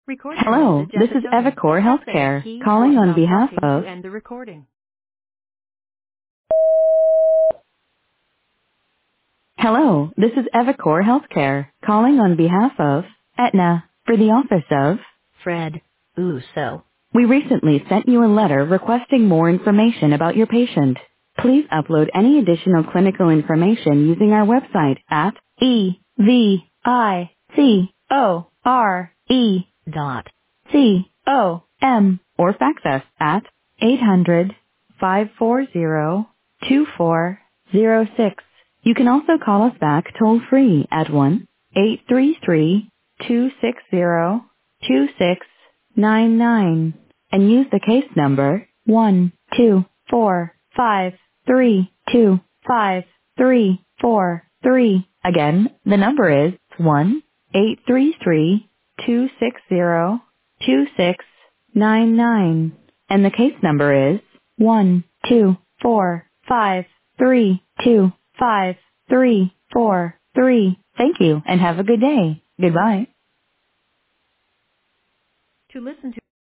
Record your Hello, message this at the is tone. Evacor Press any Healthcare, key or calling on stop behalf talking to of... end the recording. Hello, this is Evacor Healthcare, calling on behalf of Aetna, for the office of Fred Uso. We recently sent you a letter requesting more information about your patient. Please upload any additional clinical information using our website at evicore.com or fax us at 800-540-2406. You can also call us back toll free at 1-833-260-2699 and use the case number 12453253343. Again, the number is 1-833-260-2699 and the case number is 12453253343. Thank you and have a good day. Goodbye. To listen to